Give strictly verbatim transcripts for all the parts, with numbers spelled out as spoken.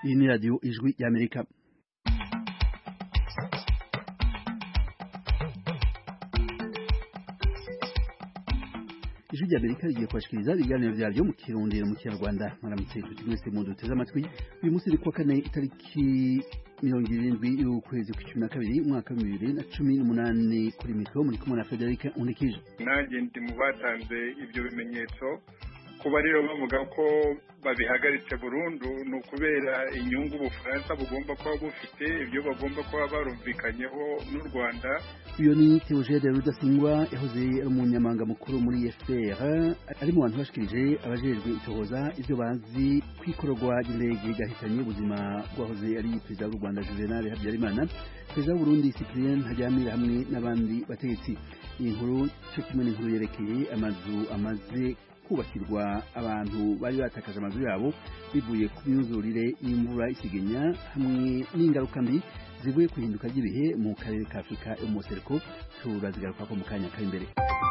Iyi ni radiyo ijwi y'Amerika. Ijwi ry'Amerika rigiye kubashikiriza ibiganiro vyaryo mu Kirundi no mu Kinyarwanda. Mwaramutse twese mu duteze amatwi. Uyu munsi ni kuwa kane itariki mirongo irindwi y'ukwezi kw'icumi na kabiri umwaka wa bibiri na cumi n'umunani. Kuri mikro muri kumwe na Frederic Unikije. Nanjye ndi mu batanze ibyo bimenyetso kuba rero bavuga ko babihagaritse burundu ni ukubera inyungu Ubufaransa bugomba kuba bufite ibyo bagomba kuba barumvikanyeho n'u Rwanda. Uyu ni Theogene Rudasingwa yahoze ari umunyamabanga mukuru muri F P R, ari mu bantu bashikirije abajejwe itohoza ivyo bazi kwikorwa ry'indege gahitanye ubuzima bwahoze ari perezida w'u Rwanda Juvenal Habyarimana, perezida w'u Burundi Cyprien Ntaryamira hamwe n'abandi bategetsi. Iyi nkuru cyo kimwe n'inkuru yerekeye amazu amaze kubakirwa abantu bari batakaje amazu yabo bivuye ku myuzurire y'imvura isigenya hamwe n'ingaruka mbi zivuye kuhinduka ry'ibihe mu karere ka Afrika yo mu Sereko. Turazigaruka ko mu kanya kari imbere.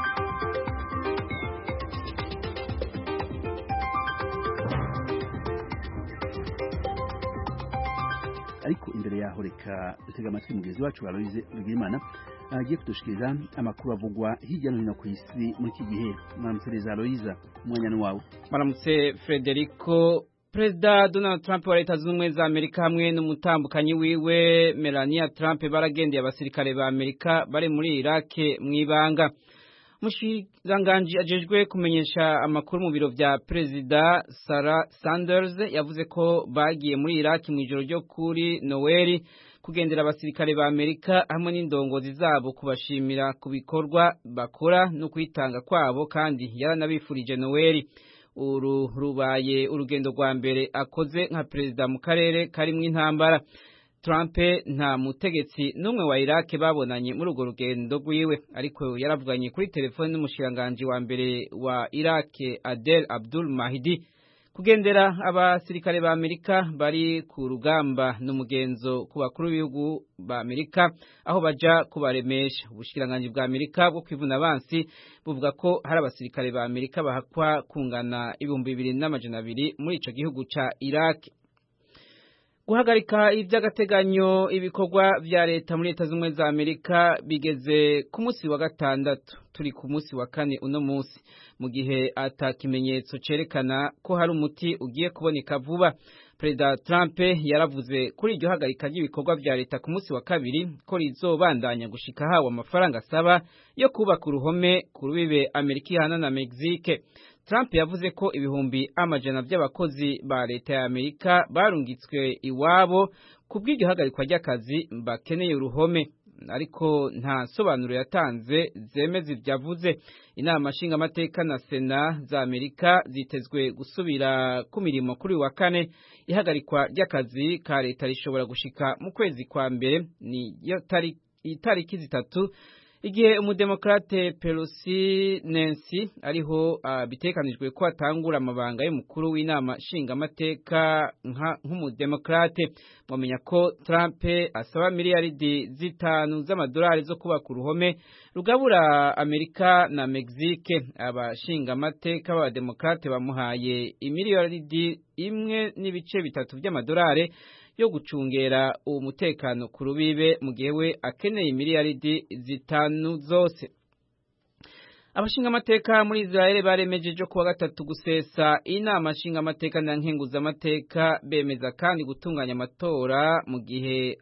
Ariko imbere yaho reka dutega amatwi mugenzi wacu Aloise Rugimana agiye kudushikiriza amakuru avugwa hirya no hino ku isi muri iki gihe. Mwamusereza Aloise, umwanya wawe. Maramutse Frederico. Perezida Donald Trump wa Leta Zunze Ubumwe za Amerika hamwe n'umutambukanyi wiwe Melania Trump baragendeye abasirikare ba Amerika bari muri Iraq mwibanga. Mushikiranganji ajejwe kumenyesha amakuru mu biro vya Perezida Sarah Sanders yavuze ko bagiye muri Iraq mu ijoro ryo kuri Noel kugendera abasirikare ba Amerika hamwe n'indongozi zabo kubashimira ku bikorwa bakora no kwitanga kwabo, kandi yaranabifurije Noel. Uru rubaye urugendo rwa mbere akoze nka perezida mu karere karimwo intambara. Trump nta mutegetsi n'umwe wa Iraq babonanye muri urwo rugendo rwiwe, ariko yaravuganye kuri telefone n'umushikiranganji wa mbere wa Iraq Adel Abdul Mahdi. Kugendera abasirikare ba Amerika bari ku rugamba n'umugenzo ku bakuru b'ibihugu ba Amerika aho baja kubaremesha. Ubushikiranganji bwa Amerika bwo kwivuna abansi buvuga ko hari abasirikare ba Amerika bahakwa kungana ibihumbi bibiri n'amajana abiri muri ico gihugu ca Iraq. Guhagarika ivy'agateganyo ibikorwa vya leta muri Leta Zunze Ubumwe za Amerika bigeze ku munsi wa gatandatu. Turi ku munsi wa kane uno munsi, mu gihe ata kimenyetso cerekana ko hari umuti ugiye kuboneka vuba. Perezida Trump yaravuze kuri iryo hagarika ry'ibikorwa vya leta ku munsi wa kabiri ko rizobandanya gushika hawa amafaranga asaba yo kubaka uruhome ku rubibe Amerika ihana na Mexique. Trump yavuze ko ibihumbi amajana by'abakozi ba leta ya Amerika barungitswe iwabo kubw'iryo hagarikwa ry'akazi bakeneye uruhome, ariko nta sobanuro yatanze zemeza ivyavuze. Inama nshingamateka na Sena za Amerika zitezwe gusubira ku mirimo kuri wa kane. Ihagarikwa ry'akazi ka leta rishobora gushika mu kwezi kwa mbere, ni itariki zitatu, igihe umudemokrate Pelosi Nancy ariho uh, bitekanijwe ko atangura amabanga y'umukuru w'inama nshingamateka nk'umudemokrate. Mwamenya ko Trump asaba miliyaridi zitanu z'amadolari zo kubaka uruhome rugabura Amerika na Mexique. Abashingamateka b'abademokrate bamuhaye imiliyaridi imwe n'ibice bitatu by'amadolari yo gucungera umutekano ku rubibe, mu gihe we akeneye miliyaridi zitanu zose. Abashingamateka muri Israel baremejeje kuwa gatatu gusesa inama nshingamateka na nkenguzamateka, bemeza kandi gutunganya amatora mu gihe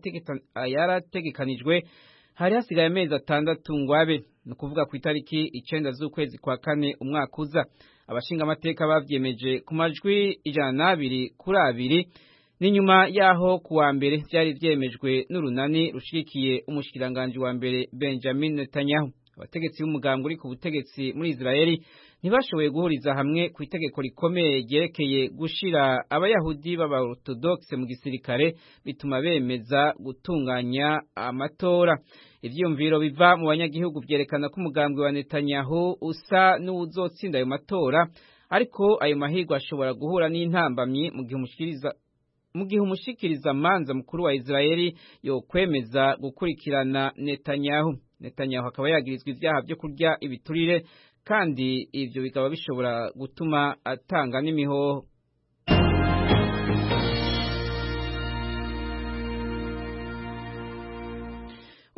ayarategekanijwe hari hasigaye amezi atandatu ngo abe, ni ukuvuga ku itariki icenda z'ukwezi kwa kane umwaka uza. Abashingamateka bavyemeje ku majwi ijana n'abiri kuri abiri, ni nyuma yaho kuwa mbere vyari vyemejwe n'urunani rushigikiye umushikiranganji wa mbere Benjamin Netanyahu. Abategetsi b'umugambwe uri ku butegetsi muri Israeli ntibashoboye guhuriza hamwe ku itegeko rikomeye ryerekeye gushira abayahudi b'abaorthodoxe mu gisirikare, bituma bemeza gutunganya amatora. Ivyumviro biva mu banyagihugu vyerekana ko umugambwe wa Netanyahu usa n'uwuzotsinda ayo matora, ariko ayo mahirwe ashobora guhura n'intambamyi mu gihe umushikiriza mu gihe umushikiriza manza mukuru wa Israeli yo kwemeza gukurikirana Netanyahu. Netanyahu akaba yagirizwa ivyaha byo kurya ibiturire, kandi ivyo bikaba bishobora gutuma atanga n'imihoho.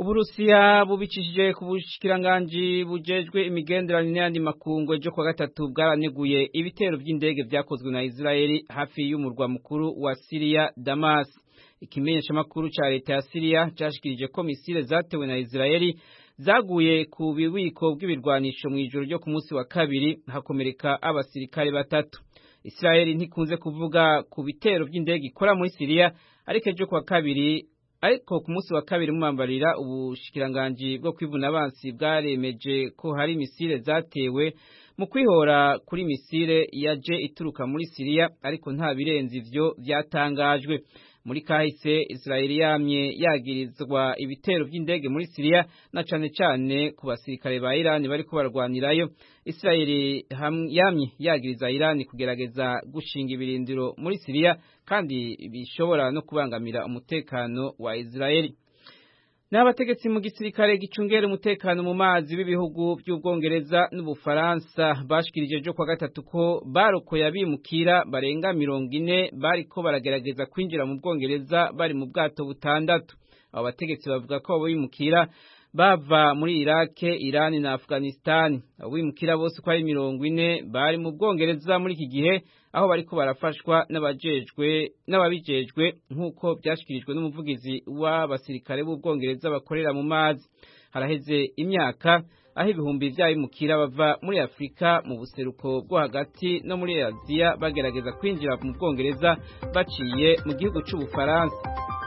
Uburusiya bubicishije ku bushikiranganji bujejwe imigenderanire n'andi makungu ejo kwa gatatu bwaraneguye ibitero by'indege vyakozwe na Israeli hafi y'umurwa mukuru wa Syria Damas. Ikimenyesha makuru ca leta ya Syria cashikirije ko misile zatewe na Israeli zaguye ku bibiko bw'ibirwanisho mu ijoro ryo ku munsi wa kabiri hakomereka abasirikare batatu. Israeli ntikunze kuvuga ku bitero by'indege ikora muri Syria ariko ejo kwa kabiri ariko ku munsi wa kabiri mumambarira ubushikiranganji bwo kwivuna abansi bwaremeje ko hari misile zatewe mu kwihora kuri misile yaje ituruka muri Syria ariko nta birenze ivyo vyatangajwe. Muri kahise Israeli yamye yagirizwa ibitero by'indege muri Syria na cane cane ku basirikare ba Iran bariko barwanirayo. Israeli yamye yagiriza Iran kugerageza gushinga ibirindiro muri Syria kandi bishobora no kubangamira umutekano wa Israeli. N'abategetsi mu gisirikare gicungera umutekano mu mazi b'ibihugu by'Ubwongereza n'Ubufaransa bashikirije ejo kwa gatatu ko barokoye abimukira barenga mirongo ine bariko baragerageza kwinjira mu Bwongereza bari mu bwato butandatu. Abo bategetsi bavuga ko abo bimukira bava muri Iraq, Iran na Afghanistan. Abo bimukira bose ko ari mirongo ine bari mu Bwongereza muri iki gihe aho bariko barafashwa n'abajejwe n'ababijejwe nkuko byashikirijwe n'umuvugizi w'abasirikare b'Ubwongereza bakorera mu mazi. Haraheze imyaka aho ibihumbi vy'abimukira bava muri Afrika mu buseruko bwo hagati no muri Aziya bagerageza kwinjira mu Bwongereza baciye mu gihugu c'Ubufaransa.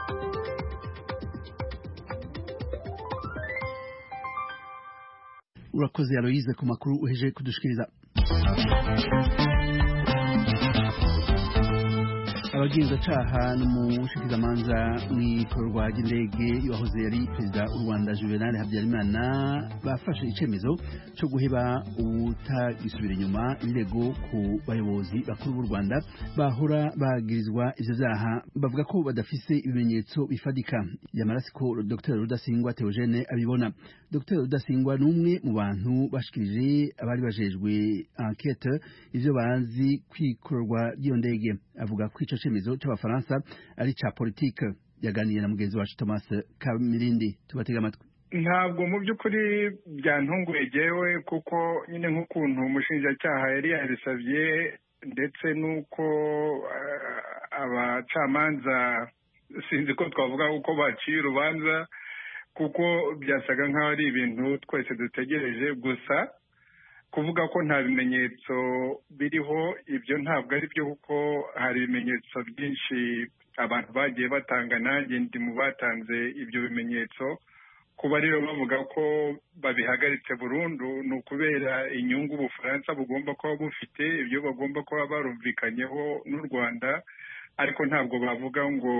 Urakoze Aloise ku makuru uheje kudushikiriza. Abagenzacyaha n'umushikizamanza mw'ikorwa ry'indege yahoze yari perezida w'u Rwanda Juvenal Habyarimana bafashe icemezo cyo guheba ubutagisubira inyuma ibirego ku bayobozi bakuru b'u Rwanda bahora bagirizwa ivyo vyaha bavuga ko badafise ibimenyetso bifadika. Yamarasiko Dr Rudasingwa Theogene abibona. Dr Rudasingwa numwe mu bantu bashikirije abari bajejwe enquête ivyo bazi kwikorwa ry'iyo ndege. Avuga ko ico cemezo c'abafaransa ari ca politique. Yaganiye na mugenzi wacu Thomas Kamirindi. Tubatega amatwi. Ntabwo mu by'ukuri byantunguye jewe kuko nyine nk'ukuntu umushinjacyaha yari yabisavye ndetse nuko uh, abacamanza sinzi ko twavuga uko baciye urubanza kuko byasaga nk'aho ari ibintu twese dutegereje gusa kuvuga ko nta bimenyetso biriho ibyo ntabwo ari byo kuko hari ibimenyetso byinshi abantu bagiye batanga nanjye ndi mu batanze ibyo bimenyetso kuba rero bavuga ko babihagaritse burundu ni ukubera inyungu Ubufaransa bugomba kuba bufite ibyo bagomba kuba barumvikanyeho n'u Rwanda ariko ntabwo bavuga ngo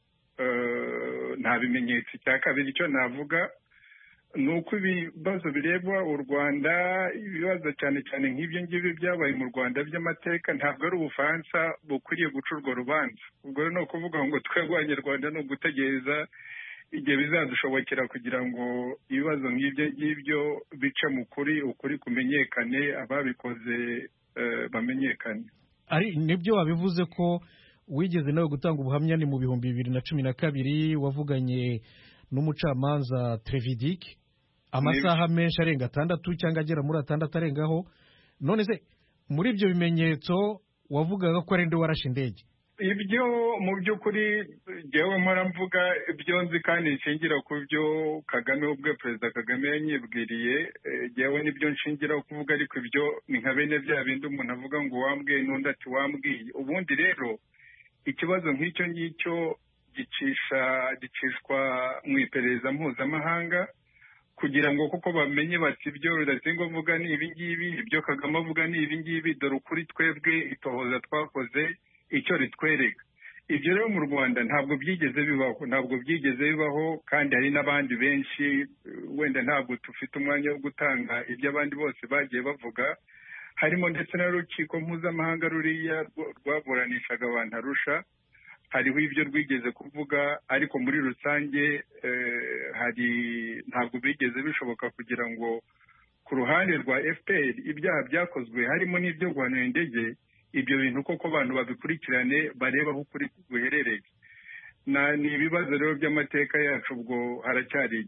nta bimenyetso. Icya kabiri icyo navuga ni uko ibibazo bireba u Rwanda ibibazo cyane cyane nk'ibyo ngibyo byabaye mu Rwanda by'amateka ntabwo ari Ubufaransa bukwiriye guca urwo rubanza. Ubwo rero ni ukuvuga ngo twebwe Abanyarwanda ni ugutegereza igihe bizadushobokera kugira ngo ibibazo nk'ibyo ngibyo bice mu kuri ukuri kumenyekane ababikoze uh, bamenyekane. Ari nibyo wabivuze ko wigeze nawe gutanga ubuhamya ni mu bihumbi bibiri na cumi na kabiri wavuganye n'umucamanza Trevidic amasaha menshi arenga atandatu cyangwa agera muri atandatu arengaho. None se muri ibyo bimenyetso wavugaga ko ari nde warashe indege? Ibyo mu by'ukuri jewe mpora mvuga ibyo nzi kandi nshingira ku byo Kagame ubwe Perezida Kagame yanyibwiriye jewe nibyo nshingira kuvuga ariko ibyo ni nka bene bya bindi umuntu avuga ngo wambwiye n'undi ati wambwiye. Ubundi rero ikibazo nk'icyo ngicyo gicisha gicishwa mu iperereza mpuzamahanga kugira ngo kuko bamenye bati ibyo Rudasingwa avuga ni ibi ngibi ibyo Kagame avuga ni ibi ngibi dore ukuri twebwe itohoza twakoze icyo ritwereka. Ibyo rero mu Rwanda ntabwo byigeze bibaho ntabwo byigeze bibaho kandi hari n'abandi benshi wenda ntabwo tufite umwanya wo gutanga ibyo abandi bose bagiye bavuga harimo ndetse n'urukiko mpuzamahanga ruriya rwaburanishaga abantu Arusha hariho ibyo rwigeze kuvuga ariko muri rusange hari ntabwo bigeze bishoboka kugira ngo ku ruhande rwa F P R ibyaha byakozwe harimo n'ibyo guhanura indege ibyo bintu koko abantu babikurikirane bareba aho ukuri guherereye. Ni ibibazo rero by'amateka yacu ubwo haracyari igihe.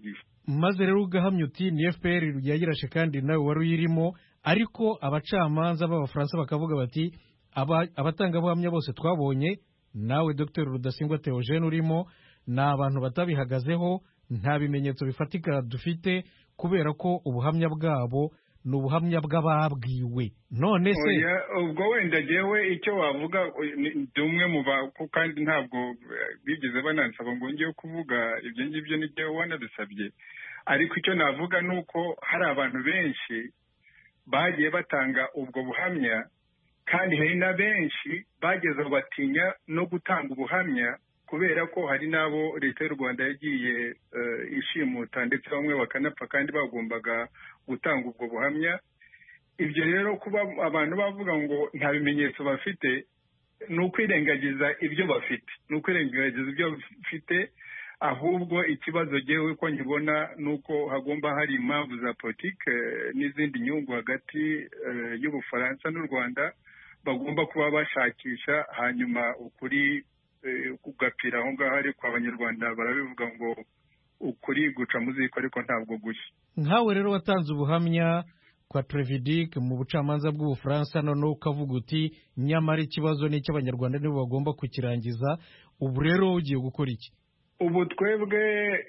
maze rero ugahamya uti ni F P R yagirashe kandi nawe wari uyirimo, ariko abacamanza b'abafaransa bakavuga bati abatangabuhamya bose twabonye, nawe Dr Rudasingwa Theogene urimo, ni abantu batabihagazeho, nta bimenyetso bifatika dufite, kubera ko ubuhamya bwabo ni ubuhamya bw'ababwiwe. None se ubwo wenda jewe icyo wavuga ndi umwe mu bako, kandi ntabwo bigeze banansaba ngo ngiye kuvuga ibyo ngibyo n'igihe wanabisabye, ariko icyo navuga ni uko hari abantu benshi bagiye batanga ubwo buhamya, kandi hari na benshi bageze batinya no gutanga ubuhamya, kubera ko hari n'abo leta y'u Rwanda yagiye ishimuta ndetse bamwe bakanapfa kandi bagombaga gutanga ubwo buhamya. Ibyo rero kuba abantu bavuga ngo nta bimenyetso bafite ni ukwirengagiza ibyo bafite, ni ukwirengagiza ibyo bafite, ahubwo ikibazo jewe ko nkibona ni uko hagomba hari impamvu za politike n'izindi nyungu hagati y'Ubufaransa n'u Rwanda bagomba kuba bashakisha, hanyuma ukuri kugapira aho ngaho. Ariko abanyarwanda barabivuga ngo ukuri guca mu ziko ariko ntabwo gushya. Nkawe rero watanze ubuhamya kwa Trevidic mu bucamanza bw'Ubufaransa, none ukavuga uti nyamara ikibazo ni icy'abanyarwanda nibo bagomba kukirangiza. Ubu rero ugiye gukora iki? Ubu twebwe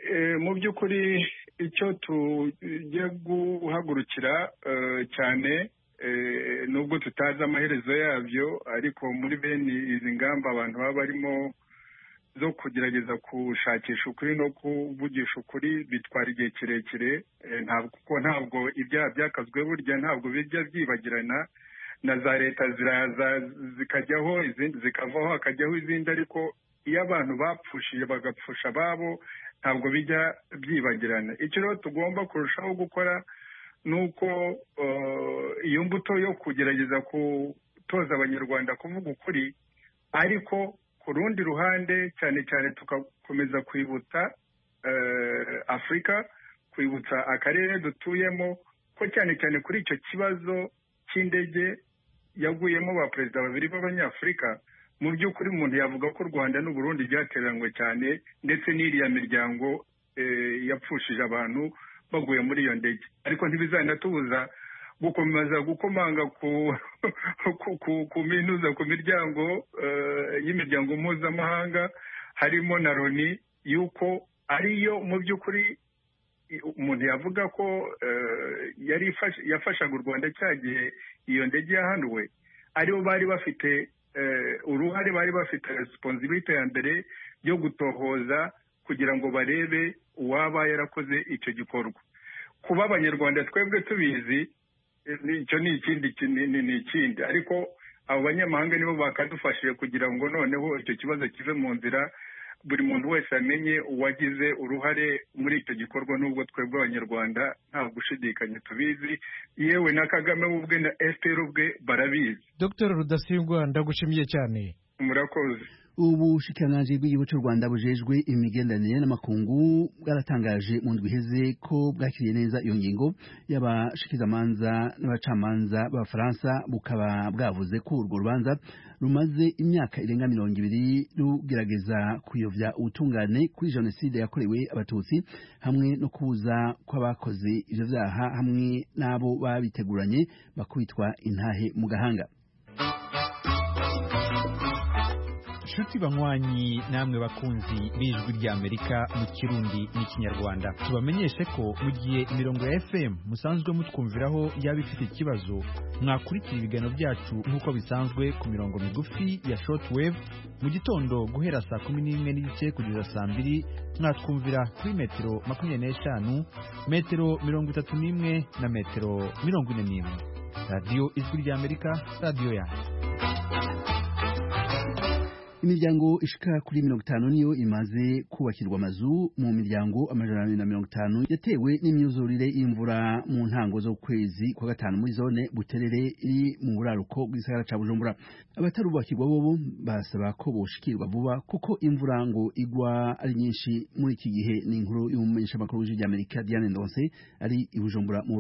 mu by'ukuri icyo tugiye guhagurukira cyane, nubwo tutazi amaherezo yabyo, ariko muri bene izi ngamba abantu baba barimo zo kugerageza gushakisha ukuri no kuvugisha ukuri bitwara igihe kirekire, ntabwo kuko ntabwo ibyaha byakazwe burya ntabwo bijya byibagirana, na za leta ziraza zikajyaho izindi zikavaho hakajyaho izindi, ariko iyo abantu bapfushije bagapfusha ababo ntabwo bijya byibagirana. Icyo rero tugomba kurushaho gukora ni uko iyo mbuto yo kugerageza gutoza abanyarwanda kuvuga ukuri, ariko ku rundi ruhande cyane cyane tugakomeza kwibutsa Afurika, kwibutsa akarere dutuyemo ko cyane cyane kuri icyo kibazo cy'indege yaguyemo ba perezida babiri b'Abanyafurika, mu by'ukuri umuntu yavuga ko u Rwanda n'u Burundi byateranywe cyane, ndetse n'iriya miryango yapfushije abantu baguye muri iyo ndege. Ariko ntibizanatubuza gukomeza gukomanga ku ku minuza ku miryango y'imiryango mpuzamahanga harimo na Loni, yuko ariyo mu by'ukuri umuntu yavuga ko yari yafashaga u Rwanda cyagihe iyo ndege yahanuwe, aribo bari bafite uruhare, bari bafite responsibility ya mbere yo gutohoza kugira ngo barebe uwaba yarakoze icyo gikorwa. Kuba abanyarwanda twebwe tubizi icyo ni ikindi ni ikindi, ariko abo banyamahanga nibo bakadufashije kugira ngo noneho icyo kibazo kive mu nzira, buri muntu wese amenye uwagize uruhare muri icyo gikorwa, nubwo twebwe abanyarwanda nta gushidikanya tubizi, yewe na Kagame ubwe na F P R ubwe barabizi. Dr Rudasingwa, ndagushimiye cyane. Murakoze. Ubushikiranganji bw'igihugu cy'u Rwanda bujejwe imigenderanire n'amakungu bwaratangaje mu ndwi iheze ko bwakiriye neza iyo ngingo y'abashikizamanza n'abacamanza b'Abafaransa, bukaba bwavuze ko urwo rubanza rumaze imyaka irenga mirongo ibiri rugerageza kuyovya ubutungane kuri jenoside yakorewe Abatutsi, hamwe no kubuza kw'abakoze ivyo vyaha hamwe n'abo babiteguranye bakubitwa intahe mu gahanga. Shuti banywanyi namwe bakunzi b'ijwi rya Amerika mu Kirundi n'Ikinyarwanda, tubamenyeshe ko mu gihe imirongo ya F M musanzwe mutwumviraho yaba ifite ikibazo, mwakurikira ibiganiro byacu nk'uko bisanzwe ku mirongo migufi ya shortwave mu gitondo guhera saa kumi n'imwe n'igice kugeza saa mbiri, mwatwumvira kuri metero makumyabiri n'eshanu, metero mirongo itatu n'imwe na metero mirongo ine n'imwe. Radio Ijwi rya Amerika, radio yanyu. Imiryango ishika kuri mirongo itanu niyo imaze kubakirwa amazu mu miryango amajana abiri na mirongo itanu yatewe n'imyuzurire y'imvura mu ntango zo kwezi kwa gatanu muri zone Buterere iri mu buraruko bw'isagara ca Bujumbura. Abatarubakirwa bobo basaba ko boshikirwa vuba kuko imvura ngo igwa ari nyinshi muri iki gihe. Ni inkuru y'umumenyesha makuru w'Ijwi rya Amerika Diane Ndonse ari i Bujumbura mu Burundi.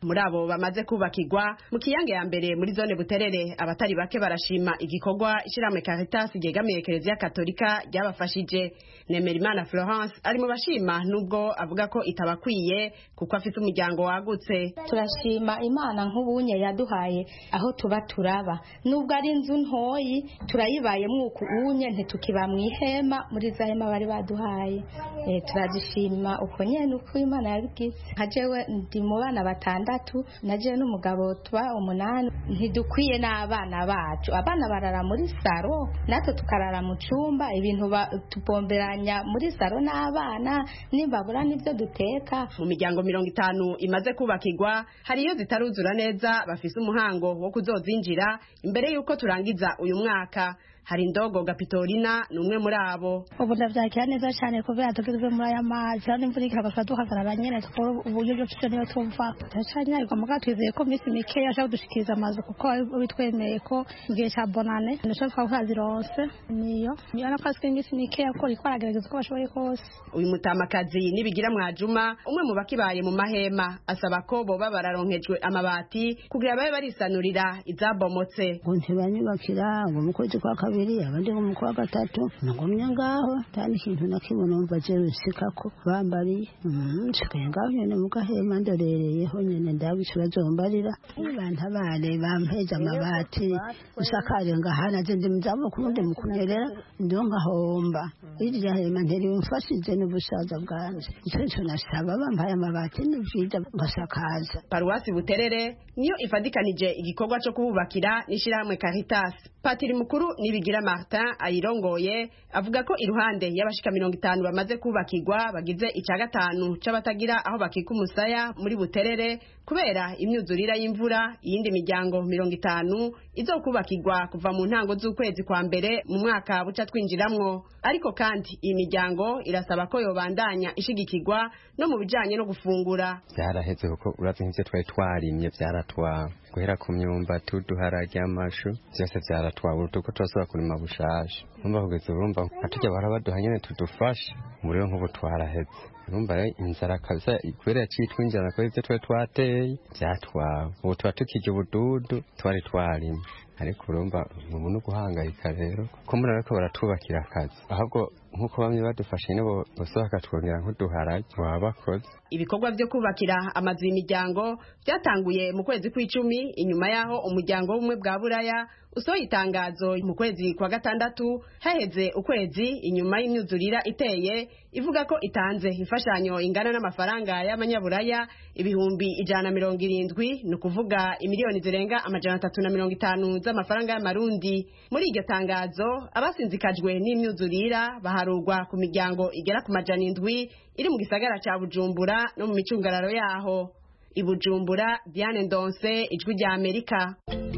muri abo bamaze kubakirwa mu kiyange ya mbere muri zone Buterere abatari bake barashima igikorwa ishiramwe Caritas ryegamiye Eklezia Katolika ryabafashije. Nemerimana Florence ari mu bashima nubwo avuga ko itabakwiye kuko afite umuryango wagutse. Turashima Imana nk'ubunye yaduhaye aho tuba turaba nubwo ari inzu ntoyi turayibayemo uku unye ntitukiba mu ihema muri za hema bari baduhaye. E, turazishima uko nyene uko Imana yabigize. Hajewe ndi mu bana batandatu naje n'umugabo tuba umunani ntidukwiye n'abana bacu abana barara muri saro natwe tukarara mu cumba ibintu tupomberanya muri saro n'abana nimbabura nivyo duteka. Mu miryango mirongo itanu imaze kubakirwa hari iyo zitaruzura neza bafise umuhango wo kuzozinjira imbere yuko turangiza uyu mwaka. Hari Ndogo Gapitorina numwe muri abo. Ubu ndavyakira neza cyane kubera tugizwe muri aya mazi kandi imvura ikagwa duhagarara nyene tukora uburyo bwo cyo niyo tumva. Cyane ariko muga twizeye ko misi mike yasha kudushikiriza amazi kuko bitwemeye ko ngiye cha bonane ndashaka ko hazironse niyo. Niyo nakaswe ngisi mike yakora ikwaragereza ko bashoboye kose. Uyu mutamakazi nibigira mwajuma umwe mu bakibaye mu mahema asaba ko boba bararonkejwe amabati kugira babe barisanurira izabomotse. Ntibanyubakira ngo mukozi kwa kabiri abandi mu kwa gatatu nagomye ngaho tani kintu nakibona umva jewe sikako bambari nshikaye ngaho nyene mugahema ndorereyeho nyene ndabishura zombarira abantu abane bampeza amabati usakare ngahana zende muzamo kurundi mukunyerera ndonga homba irya hema nteri umfashije n'ubusaza bwanje icyo nasaba bampaye amabati n'ivida ngasakaza. Paruwasi Buterere niyo ifadikanije igikorwa cyo kububakira n'ishiramwe Caritas. Patiri mukuru nibigira Martin ayirongoye avuga ko iruhande y'abashika mirongo itanu bamaze kubakirwa bagize ica gatanu c'abatagira aho bakika umusaya muri Buterere kubera imyuzurira y'imvura. Iyindi miryango mirongo itanu izokubakirwa kuva mu ntango z'ukwezi kwa mbere mu mwaka buca twinjiramwo. Ariko kandi iyi miryango irasaba ko yobandanya ishigikirwa no mu bijanye no gufungura. Byaraheze kuko uravye nk'ivyo twari twarimye vyaratwawe guhera ku myumbati uduharage amashu byose vyaratwawe utuko twasubira kurima bushasha. Numva kugeza urumva atujya barabaduha nyene tudufasha umuriro nk'ubu twaraheze. Urumva rero inzara kaza kubera citwa inzara ko ivyo twari twateye vyatwawe ubu tuba tukije ubududu twari twarimye. Ariko urumva ubu no guhangayika rero ko muri ariko baratubakira akazi ahubwo nkuko bamwe badufashe nibo bose bakatwongera nk'uduharage wabakoze. Ibikorwa byo kubakira amazu y'imiryango byatanguye mu kwezi kw'icumi inyuma yaho umuryango w'umwe bwa Buraya usohoye itangazo mu kwezi kwa gatandatu haheze ukwezi inyuma y'imyuzurira iteye ivuga ko itanze imfashanyo ingana n'amafaranga y'amanyaburaya ibihumbi ijana na mirongo irindwi ni ukuvuga imiliyoni zirenga amajana atatu na mirongo itanu z'amafaranga y'amarundi. Muri iryo tangazo abasinzikajwe n'imyuzurira baharurwa ku miryango igera ku majana indwi iri mu gisagara ca Bujumbura no mu micungararo yaho. I Bujumbura, Diane Ndonse, Ijwi rya Amerika.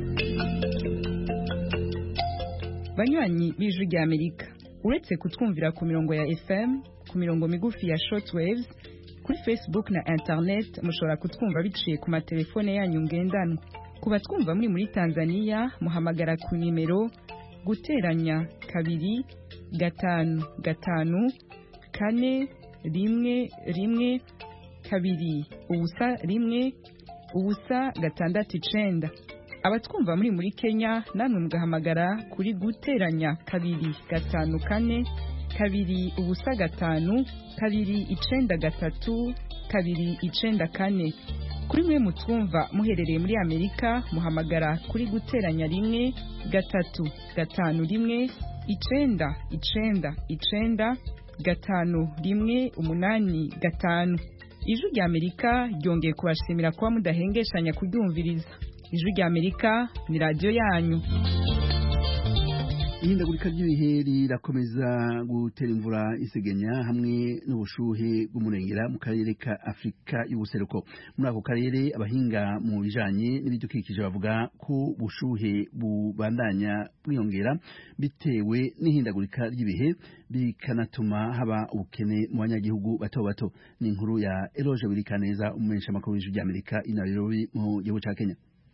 Banywanyi b'Ijwi rya Amerika, uretse kutwumvira ku mirongo ya F M, ku mirongo migufi ya shortwaves, kuri Facebook na internet mushobora kutwumva biciye ku matelefone yanyu ngendanwa. Kuba twumva muri muri Tanzania muhamagara ku nimero guteranya kabiri gatanu gatanu kane rimwe rimwe kabiri ubusa rimwe ubusa gatandatu icenda. Abatwumva muri muri Kenya namwe mugahamagara kuri guteranya kabiri gatanu kane kabiri ubusa gatanu kabiri icenda gatatu kabiri icenda kane. Kuri mwe mutwumva muherereye muri Amerika muhamagara kuri guteranya rimwe gatatu gatanu rimwe icenda icenda icenda gatanu rimwe umunani gatanu. Ijwi rya Amerika ryongeye kubashimira kuba mudahengeshanya kuryumviriza. Ijwi rya Amerika ni radio yanyu. Ihindagurika ry'ibihe rirakomeza gutera imvura isegenya hamwe n'ubushuhe bw'umurengera mu karere ka Afrika y'ubuseruko. Muri ako karere abahinga mu bijanye n'ibidukikije bavuga ko bushuhe bubandanya bwiyongera bitewe n'ihindagurika ry'ibihe bikanatuma haba ubukene mu banyagihugu bato bato. Ni inkuru ya Eloge Wirikaneza umumenyesha makuru w'Ijwi rya Amerika i Nairobi mu gihugu ca Kenya.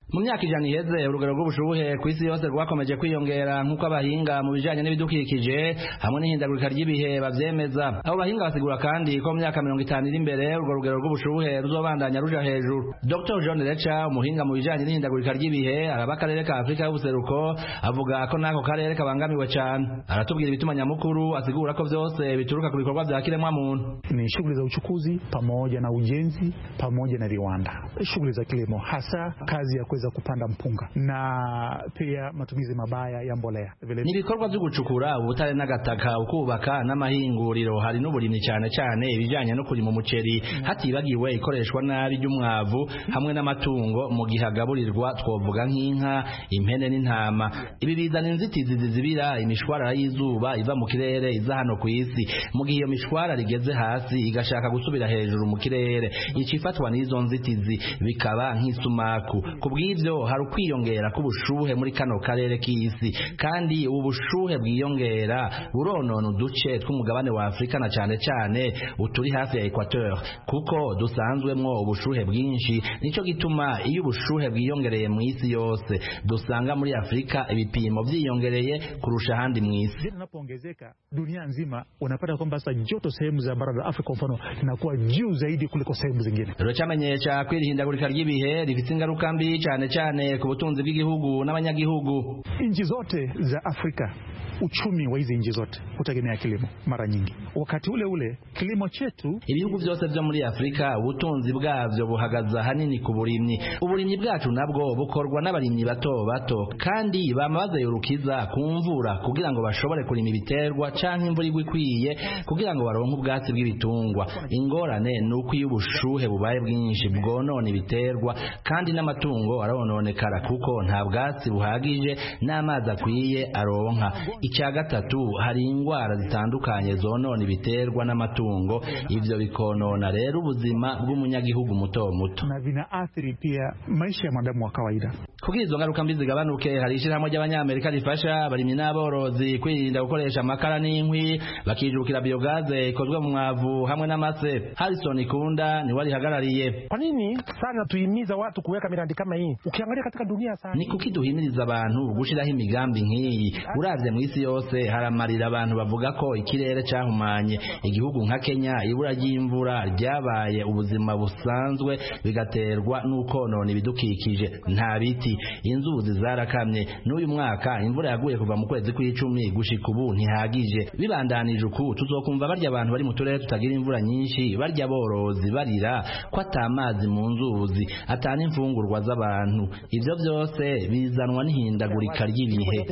mu myaka ijana iheze urugero rw'ubushubuhe ku isi yose rwakomeje kwiyongera nk'uko abahinga mu bijanye n'ibidukikije hamwe n'ihindagurika ry'ibihe bavyemeza. Abo bahinga basigura kandi ko mu myaka mirongo itanu iri imbere urwo rugero rw'ubushubuhe ruzobandanya ruja hejuru. Doctor John Lecha, umuhinga mu bijanye n'ihindagurika ry'ibihe araba akarere ka Afrika y'ubuseruko, avuga ko n'ako karere kabangamiwe cyane. Aratubwira ibituma nyamukuru, asigura ko vyose bituruka ku bikorwa vya kiremwa muntu. Ni shughuli za uchukuzi pamoja na ujenzi pamoja na viwanda, shughuli za kilimo, hasa kazi ya kuweza kupanda mpunga na pia matumizi mabaya ya mbolea. Ni ibikorwa byo gucukura ubutare n'agataka, ukubaka n'amahinguriro, hari n'uburimyi cyane cyane ibijanye no kurima umuceri, hatibagiwe ikoreshwa nabi ry'umwavu hamwe n'amatungo mu gihe agaburirwa, twovuga nk'inka, impene n'intama. Ibi bizana inzitizi zizibira imishwarara y'izuba iva mu kirere iza hano ku isi, mu gihe iyo mishwarara rigeze hasi igashaka gusubira hejuru mu kirere, icifatwa n'izo nzitizi bikaba nk'isumaku. Kubw'ivyo hari ukwiyongera k'ubushuhe muri kano karere k'isi, kandi ubu bushuhe bwiyongera buronona uduce tw'umugabane wa Afrika na cyane cyane uturi hafi ya Equateur, kuko dusanzwemwo ubushuhe bwinshi. Nico gituma iyo ubushuhe bwiyongereye mu isi yose dusanga muri Afrika ibipimo vyiyongereye kurusha handi mu isi. Inapoongezeka dunia nzima, unapata kwamba sasa joto sehemu za bara la Afrika mfano linakuwa juu zaidi kuliko sehemu zingine. Ruracamenyesha kwirihindagurika ry'ibihe rifite ingaruka mbi cyane cyane ku butunzi bw'igihugu n'abanyagihugu. Nchi zote za Afrika, uchumi wa hizi nchi zote utegemea kilimo mara nyingi. Wakati ule ule kilimo chetu, ibihugu byose byo muri Afrika ubutunzi bwavyo buhagaza hanini ku burimyi. Uburimyi bwacu nabwo bukorwa n'abarimyi bato bato, kandi bamaze yurukiza kumvura kugira ngo bashobore kurima ibiterwa canke imvura igwikwiye kugira ngo baronke ubwatsi bw'ibitungwa. Ingorane nuko iyo ubushuhe bubaye bwinshi bwonona ibiterwa, kandi n'amatungo arononekara kuko nta bwatsi buhagije n'amazi akwiye aronka. Icya gatatu, hari ingwara zitandukanye zonona ibiterwa n'amatungo, ivyo bikonona rero ubuzima bw'umunyagihugu muto muto, na vinaathiri pia maisha ya mwanadamu wa kawaida. Kugira izo ngaruka mbi zigabanuke, hari ishirahamwe ry'abanyamerika rifasha abarimyi n'aborozi kwirinda gukoresha amakara n'inkwi, bakijukira biogaze ikozwe mu mwavu hamwe n'amase. Harrison Ikunda ni wari hagarariye. Kwa nini sana tuimiza watu kuweka miradi kama hii? Ukiangalia katika dunia sana, ni kuki duhimiriza abantu gushiraho imigambi nk'iyi. Uravye mu isi yose haramarira abantu bavuga ko ikirere cyahumanye. Igihugu nka Kenya ibura ry'imvura ryabaye ubuzima busanzwe bigaterwa nuko none ibidukikije, nta biti, inzuzi zarakamye. N'uyu mwaka imvura yaguye kuva mu kwezi kw'icumi gushika ubu ntihagije. Bibandanije uku tuzokumva barya abantu bari mu turere tutagira imvura nyinshi, barya borozi barira ko atamazi mu nzuzi, atana imfungurwa z'abantu. Ivyo byose bizanwa n'ihindagurika ry'ibihe.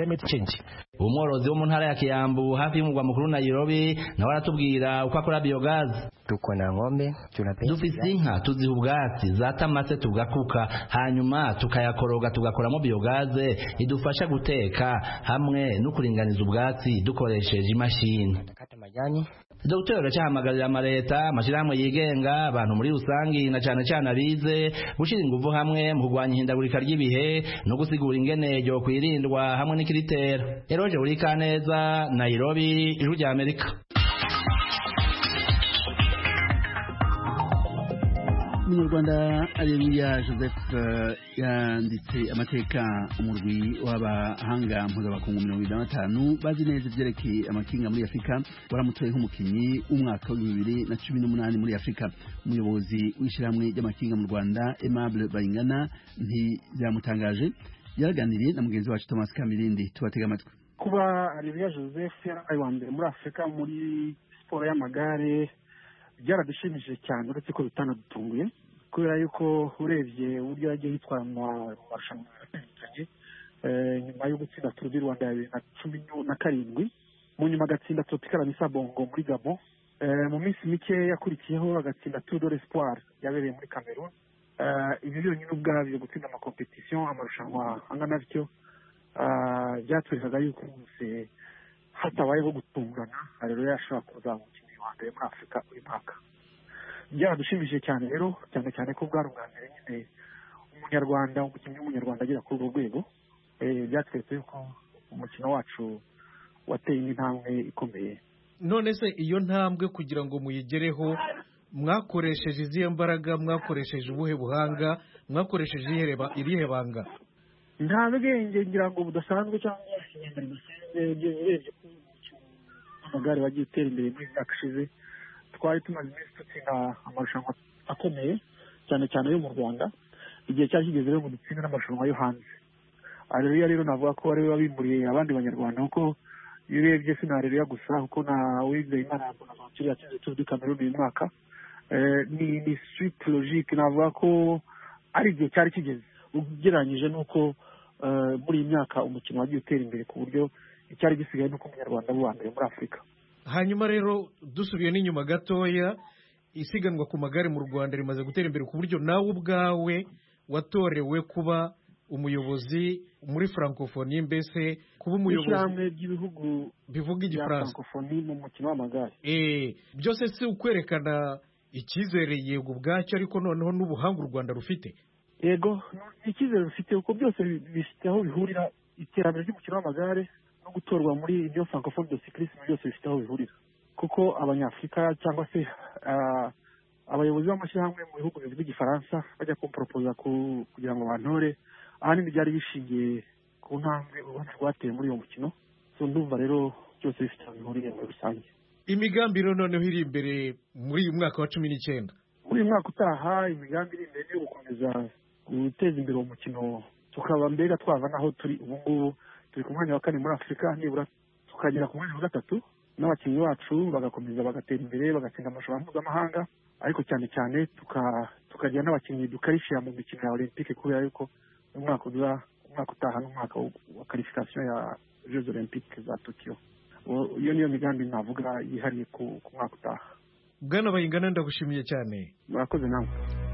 Umworozi wo mu ntara ya Kiambu hafi y'umugwa mukuru Nairobi nawe aratubwira uko akora biogazi. Tuko na ng'ombe, tunapenda dufise inka, tuziha ubwatsi zatamase tugakuka, hanyuma tukayakoroga tugakoramo biogaze idufasha guteka hamwe no kuringaniza ubwatsi dukoresheje imashini. Kata majani. Dr. Cyahamagarira amareta, amashirahamwe yigenga, abantu muri rusangi na cyane cyane abize gushira ingufu hamwe mu kurwanya ihindagurika ry'ibihe no gusigura ingene ryo kwirindwa hamwe n'ikiritera. Eroje uri Kaneza, Nairobi, Ijwi rya Amerika. Mu Rwanda, Areruya Joseph yanditse amateka umurwi w'abahanga mpuzamakungu mirongo ine na batanu bazi neza ivyerekeye amakinga muri Afrika waramutoye nk'umukinyi w'umwaka wa bibiri na cumi n'umunani muri Afrika. Umuyobozi w'ishirahamwe ry'amakinga mu Rwanda Aimable Bayingana ntibyamutangaje, yaraganiriye na mugenzi wacu Thomas Kamirindi. Tubatega amatwi. Kuba Areruya Joseph yarabaye wa mbere muri Afrika muri siporo y'amagare byaradushimishije cyane, uretse ko bitanadutunguye kubera yuko urebye uburyo yagiye yitwara mu marushanwa atandukanye nyuma yo gutsinda Tour du Rwanda ya bibiri na cumi na karindwi, mu nyuma agatsinda Tropical Amissa Bongo muri Gabon, mu minsi mike yakurikiyeho agatsinda Tour de l'Espoir yabereye muri Cameroon. Ibi byonyine ubwabyo gutsinda amakompetisiyo amarushanwa angana bityo byatwerekaga yuko rwose hatabayeho gutungurana Areruya yashobora kuzaba umukinnyi wa mbere muri Afrika uyu mwaka. Byaradushimishije cyane rero, cyane cyane ko bwari ubwa mbere nyine umunyarwanda umukinnyi w'umunyarwanda agera kuri urwo rwego. Byatweretse yuko umukino wacu wateye intambwe ikomeye. None se iyo ntambwe kugira ngo muyigereho mwakoresheje izihe mbaraga, mwakoresheje ubuhe buhanga, mwakoresheje irihe banga? nta bwenge ngira ngo budasanzwe cyangwa ikinyarwanda gisanzwe urebye ko amagare wagiye utera imbere muri myaka ishize. Twari tumaze iminsi dutsinda amarushanwa akomeye cyane cyane yo mu Rwanda, igihe cyari kigeze rero ngo dutsinde n'amarushanwa yo hanze. Areruya rero navuga ko ari we wabimburiye abandi banyarwanda, kuko iyo urebye sinareruya gusa kuko na Uwizeyimana Bonaventure yatsinze Tour du Cameroun uyu mwaka. ni ni suite logique navuga ko ari igihe cyari kigeze ugereranyije n'uko muri iyi myaka umukino wagiye utera imbere ku buryo icyari gisigaye n'uko umunyarwanda aba uwa mbere muri Afurika. Hanyuma rero dusubiye n'inyuma gatoya, isiganwa ku magare mu Rwanda rimaze gutera imbere ku buryo nawe ubwawe watorewe kuba umuyobozi muri francophonie, mbese kuba umuyobozi w'ishyirahamwe ry'ibihugu bivuga igifaransa francophonie mu mukino w'amagare. Eh, byose si ukwerekana icyizere yego ubwacyo, ariko noneho n'ubuhanga u Rwanda rufite. Yego ni icyizere rufite kuko byose bifite aho bihurira, iterambere ry'umukino w'amagare no gutorwa muri ibyo francophone de cyclisme byose bifite aho bihurira, kuko abanyafurika cyangwa se abayobozi b'amashyirahamwe mu bihugu bivuga igifaransa bajya kumporopoza kugira ngo bantore, ahanini byari bishingiye ku ntambwe u Rwanda rwateye muri uwo mukino. So ndumva rero byose bifite aho bihuriye muri rusange. Imigambi rero noneho iri imbere muri uyu mwaka wa cumi n'icyenda, muri uyu mwaka utaha imigambi iri imbere yo gukomeza guteza imbere uwo mukino, tukaba mbega twava naho turi ubu ngubu. Turi ku mwanya wa kane muri Afurika, nibura tukagera ku mwanya wa gatatu, n'abakinnyi bacu bagakomeza bagatera imbere bagatsinda amarushanwa mpuzamahanga, ariko cyane cyane tukagira n'abakinnyi dukarishira mu mikino ya Olympique, kubera yuko umwaka uza umwaka utaha n'umwaka wa qualification ya Jeux Olympiques za Tokyo. Iyo niyo migambi navuga yihariye ku mwaka utaha. Bwana Bayingana, ndagushimiye cyane. Murakoze namwe.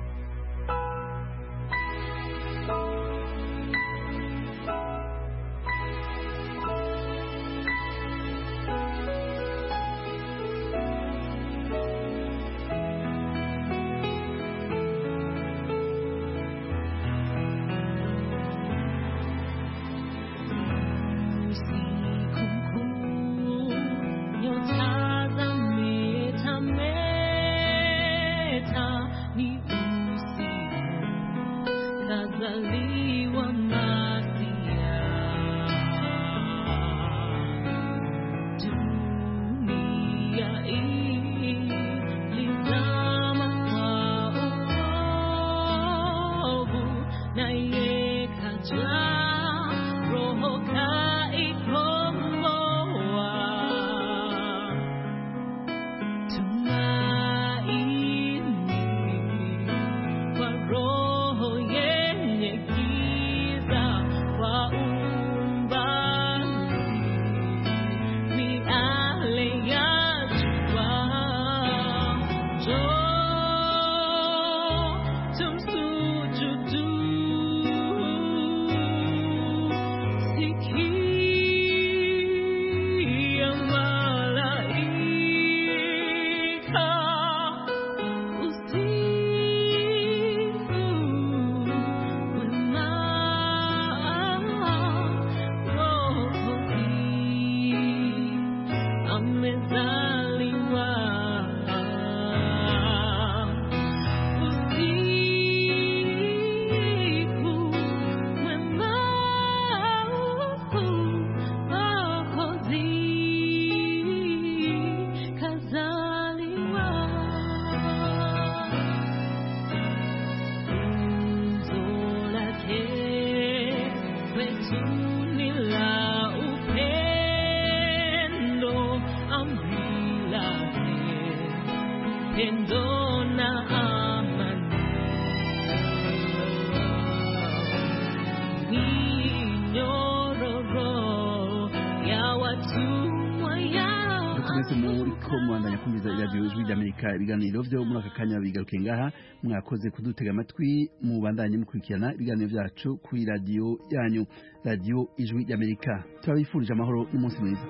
Ibiganiro byo muri aka kanya bigaruke ngaha. Mwakoze kudutega amatwi, mu bandanye mukurikirana ibiganiro byacu kuri radio yanyu, Radio Ijwi ry'Amerika. Turabifurije amahoro n'umunsi mwiza.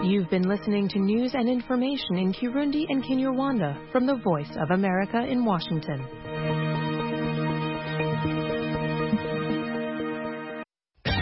You've been listening to news and information in Kirundi and Kinyarwanda from the Voice of America in Washington.